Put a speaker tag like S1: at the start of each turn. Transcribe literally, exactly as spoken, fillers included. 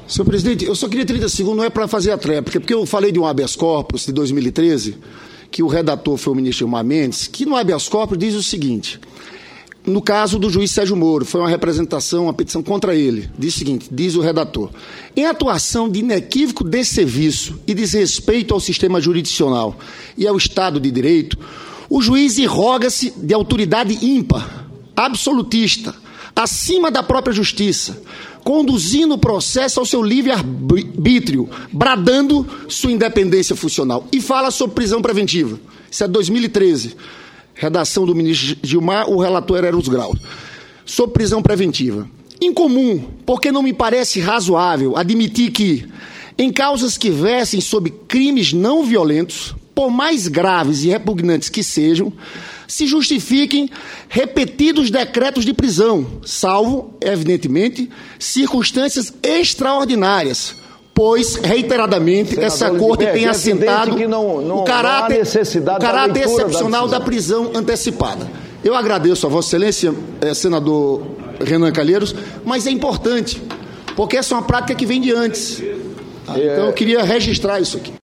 S1: Senhor presidente, eu só queria trinta segundos, não é para fazer a tréplica, porque eu falei de um habeas corpus de dois mil e treze, que o redator foi o ministro Gilmar Mendes, que no habeas corpus diz o seguinte, no caso do juiz Sérgio Moro, foi uma representação, uma petição contra ele, diz o seguinte, diz o redator, em atuação de inequívoco desserviço e desrespeito ao sistema jurisdicional e ao Estado de Direito, o juiz irroga-se de autoridade ímpar, absolutista, acima da própria justiça, conduzindo o processo ao seu livre-arbítrio, bradando sua independência funcional. E fala sobre prisão preventiva. Isso é dois mil e treze. Redação do ministro Gilmar, o relator era Eros Grau. Sobre prisão preventiva. Incomum, porque não me parece razoável admitir que, em causas que versem sobre crimes não violentos, por mais graves e repugnantes que sejam, se justifiquem repetidos decretos de prisão, salvo, evidentemente, circunstâncias extraordinárias, pois, reiteradamente, Senador, essa Corte é, tem é assentado que não, não, o caráter, o caráter excepcional da, da prisão antecipada. Eu agradeço a Vossa Excelência, eh, senador Renan Calheiros, mas é importante, porque essa é uma prática que vem de antes. Tá? Então, eu queria registrar isso aqui.